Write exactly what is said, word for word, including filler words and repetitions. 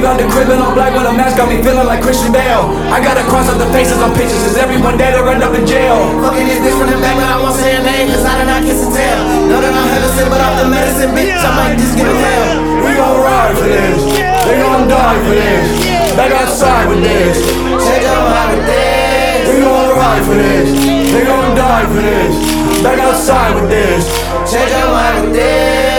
out the crib and I'm black with a mask, got me feeling like Christian Bale. I gotta cross out the faces on pictures, is everyone dead or end up in jail? Fucking this bitch from the back, but I won't say her name, cause I did not kiss and tell. Know that I'm heaven sent, but off the medicine, bitch, I might just get a hell. We gon' ride for this, they gon' die for this. Back outside with this, Change your mind with this. we gon' ride for this, they gon' die for this. Back outside with this. Change your mind with this.